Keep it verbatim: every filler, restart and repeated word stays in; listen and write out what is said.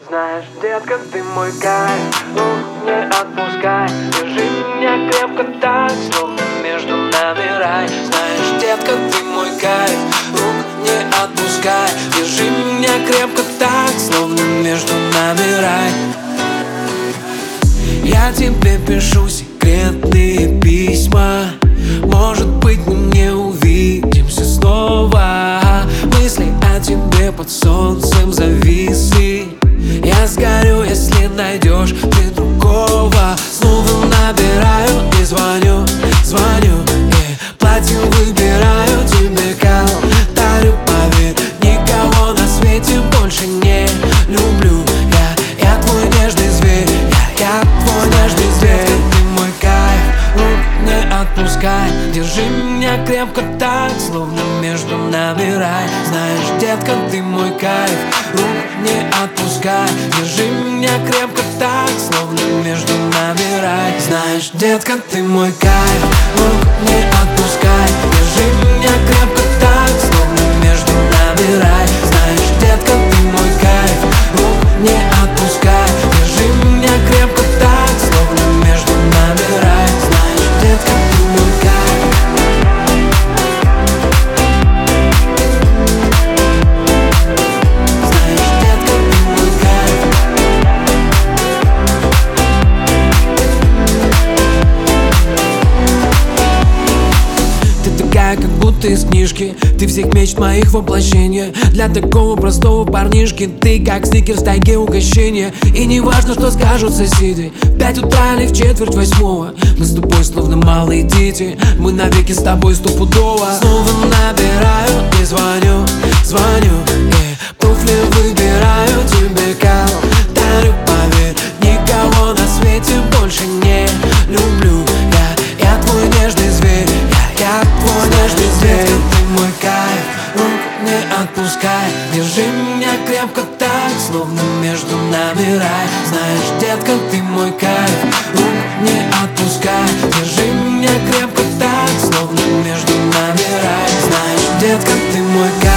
Знаешь, детка, ты мой кайф, рук не отпускай. Держи меня крепко так, словно между нами рай. Знаешь, детка, ты мой кайф, рук не отпускай. Держи меня крепко так, словно между нами рай. Я тебе пишу секретные письма. Может быть, мы не увидимся снова. Мысли о тебе под солнцем зависли. Я сгорю, если найдешь ты другого. Снова набираю и звоню, звоню и платье выбираю тебе дарю, поверь, никого на свете больше не люблю. Я, я твой нежный зверь, я, я твой нежный зверь. Ты мой кайф, рук не отпускай. Держи меня крепко так, словно между нами рай. Знаешь, детка, ты мой кайф, рук не отпускай. Держи меня крепко так, словно между нами рай. Знаешь, детка, ты мой кайф, рук не отпускай. Держи меня крепко так, словно между нами рай. Знаешь, детка, ты мой кайф, рук не отпускай. Держи меня крепко так, словно между нами рай. Знаешь, детка, ты мой кайф. Знаешь, детка, ты мой кайф. Ты такая, как будто из книжки. Ты всех мечт моих воплощение. Для такого простого парнишки ты как сникерс в тайге угощение. И не важно, что скажут соседи. В пять утра или в четверть восьмого. Мы с тобой словно малые дети. Мы навеки с тобой стопудово. Снова набираю и звоню, звоню и туфли выбираю тебе дарю, поверь, никого на свете больше не люблю. Я, я твой нежный зверь, я, я твой нежный зверь. Ты мой кайф, рук не отпускай. Держи меня крепко так, словно между нами рай. Знаешь, детка, ты мой кайф, рук не отпускай. Держи меня крепко так, словно между нами рай. Знаешь, детка, ты мой кайф.